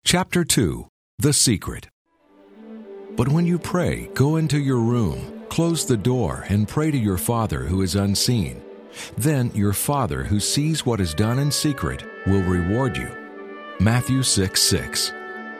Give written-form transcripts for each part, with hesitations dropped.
Chapter 2, The Secret. But when you pray, go into your room, close the door, and pray to your Father who is unseen. Then your Father who sees what is done in secret will reward you. Matthew 6:6.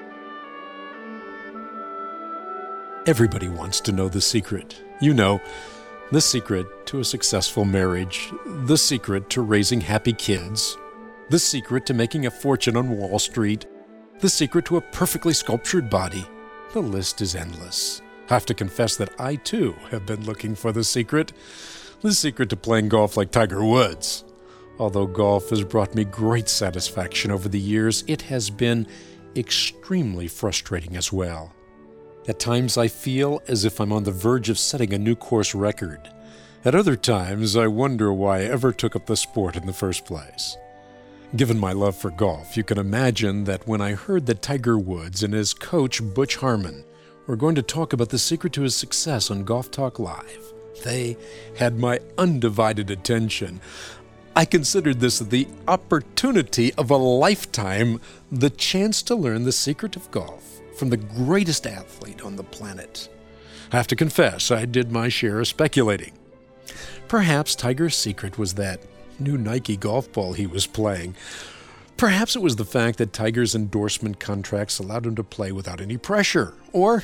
Everybody wants to know the secret. You know, the secret to a successful marriage, the secret to raising happy kids, the secret to making a fortune on Wall Street, the secret to a perfectly sculptured body. The list is endless. I have to confess that I, too, have been looking for the secret to playing golf like Tiger Woods. Although golf has brought me great satisfaction over the years, it has been extremely frustrating as well. At times I feel as if I'm on the verge of setting a new course record. At other times I wonder why I ever took up the sport in the first place. Given my love for golf, you can imagine that when I heard that Tiger Woods and his coach Butch Harmon were going to talk about the secret to his success on Golf Talk Live, they had my undivided attention. I considered this the opportunity of a lifetime, the chance to learn the secret of golf from the greatest athlete on the planet. I have to confess, I did my share of speculating. Perhaps Tiger's secret was that new Nike golf ball he was playing. Perhaps it was the fact that Tiger's endorsement contracts allowed him to play without any pressure. Or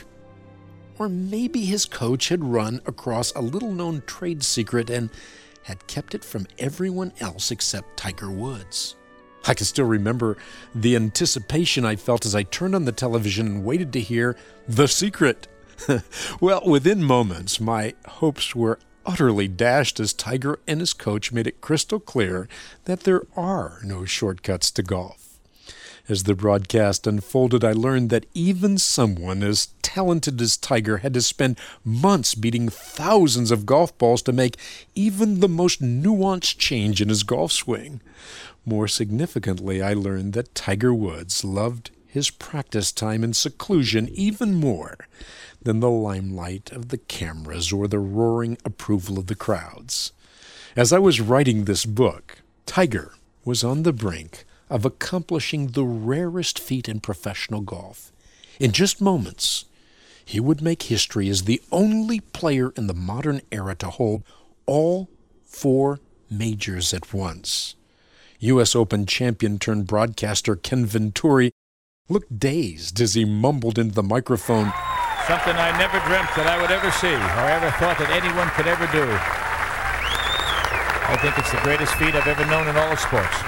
maybe his coach had run across a little-known trade secret and had kept it from everyone else except Tiger Woods. I can still remember the anticipation I felt as I turned on the television and waited to hear the secret. Well, within moments, my hopes were utterly dashed as Tiger and his coach made it crystal clear that there are no shortcuts to golf. As the broadcast unfolded, I learned that even someone as talented as Tiger had to spend months beating thousands of golf balls to make even the most nuanced change in his golf swing. More significantly, I learned that Tiger Woods loved his practice time in seclusion even more than the limelight of the cameras or the roaring approval of the crowds. As I was writing this book, Tiger was on the brink of accomplishing the rarest feat in professional golf. In just moments, he would make history as the only player in the modern era to hold all 4 majors at once. U.S. Open champion turned broadcaster Ken Venturi looked dazed as he mumbled into the microphone, "Something I never dreamt that I would ever see or ever thought that anyone could ever do. I think it's the greatest feat I've ever known in all of sports."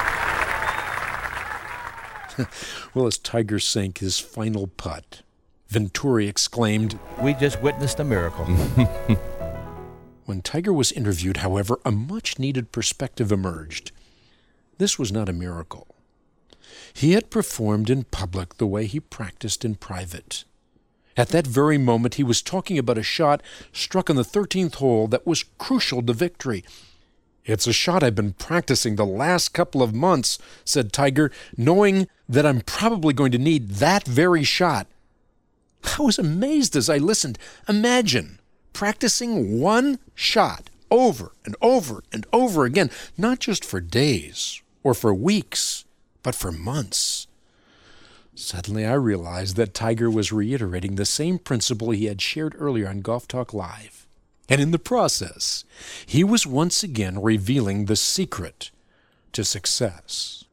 Well, as Tiger sank his final putt, Venturi exclaimed, "We just witnessed a miracle." When Tiger was interviewed, however, a much-needed perspective emerged. This was not a miracle. He had performed in public the way he practiced in private. At that very moment, he was talking about a shot struck on the 13th hole that was crucial to victory. "It's a shot I've been practicing the last couple of months," said Tiger, "knowing that I'm probably going to need that very shot." I was amazed as I listened. Imagine practicing one shot over and over and over again, not just for days or for weeks, but for months. Suddenly I realized that Tiger was reiterating the same principle he had shared earlier on Golf Talk Live. And in the process, he was once again revealing the secret to success.